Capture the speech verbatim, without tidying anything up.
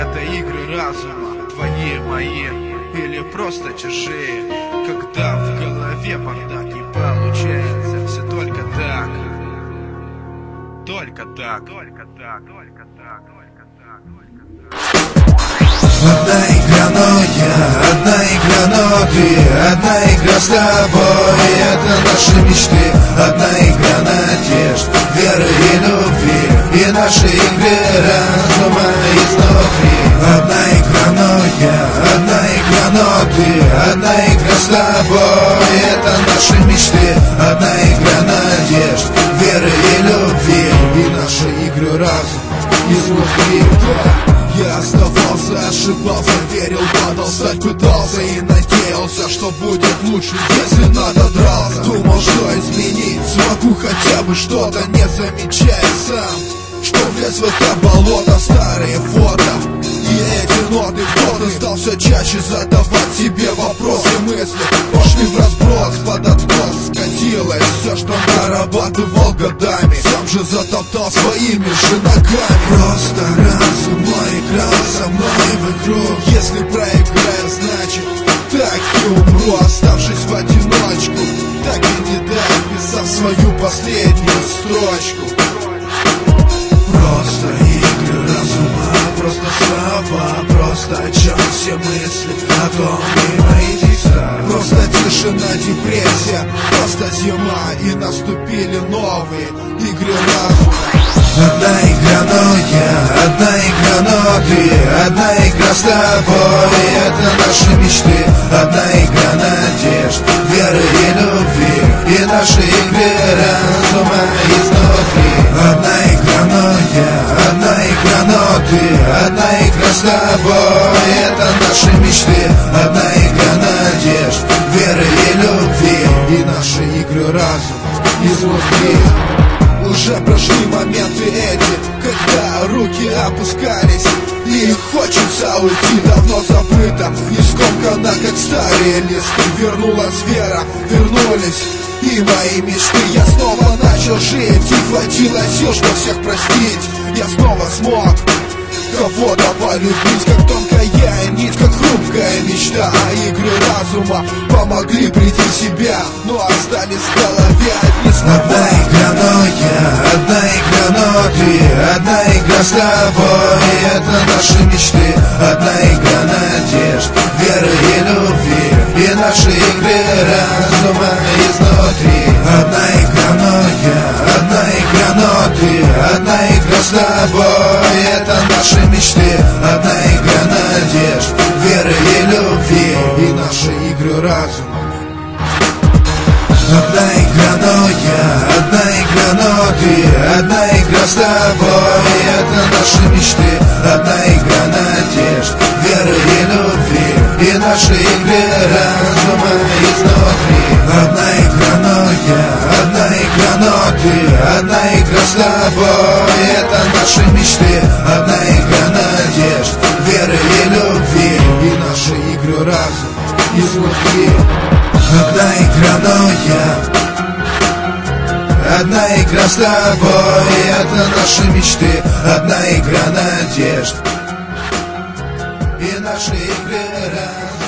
Это игры разума, твои, мои, или просто чужие. Когда в голове бардак и получается все только так. Только так, только так, только так, только так, только так. Одна игра, но я, одна игра, но ты, одна игра с тобой, это наши мечты. Одна игра надежд, веры и любви, и наши игры разума изнутри. Одна игра, но я, одна игра, но ты, одна игра с тобой, это наши мечты. Одна игра надежд, веры и любви, и наши игры разума изнутри. Я оставался, ошибался, верил, падал, стать пытался и надеялся, что будет лучше, если надо дрался. Думал, что изменить смогу хотя бы что-то, не замечая сам, что влез в это болото. Старые фото и эти ноты, кто-то стал все чаще задавать себе вопросы. Мысли пошли в разброс, под откос скатилось все, что нарабатывал годами. Сам же затоптал своими же ногами. Просто разум мой играл со мной в игру. Если проиграю, значит так и умру, оставшись в одиночку, так и не дописав свою последнюю строчку. Просто игры разума, просто слова, просто о чем все мысли, о том и мои текста. Просто тишина, депрессия, просто зима, и наступили новые игры разума. Одна игра, но я, одна игра, но ты, одна игра с тобой, это наши мечты. Одна игра надежд, веры и любви, и наши игры разума изнутри. Одна игра, но я, одна игра, но ты, одна игра с тобой, это наши мечты. Одна игра надежд, веры и любви, и наши игры разума изнутри. Уже прошли моменты эти, когда руки опускались, и хочется уйти, давно забыто, и скомкано, как старые листы. Вернулась вера, вернулись и мои мечты. Я снова начал жить, и хватило сил, что всех простить. Я снова смог кого-то полюбить, как тонкая нить, как хрупкая мечта. А игры разума помогли прийти в себя, но остались в голове одни слова. Одна игра, но я, одна игра, но ты, одна игра с тобой, это наши мечты. Одна игра надежд, веры и любви, и наши игры разума изнутри. Одна игра, но я, одна игра, но ты, одна игра с тобой, это наши мечты. Одна игра надежд, веры и любви, и наши игры разума. Одна игра, но я, одна игра, но ты, одна игра с тобой, это наши мечты. Одна игра надежд, веры и любви, и наши игры разума изнутри. Одна игра, но я, одна игра, но ты, одна игра с тобой, это наши мечты. Одна игра надежд, веры и любви, и наши игры разума изнутри. Одна игра, но я, одна игра с тобой, это наши мечты. Одна игра надежд, и наши игры разума.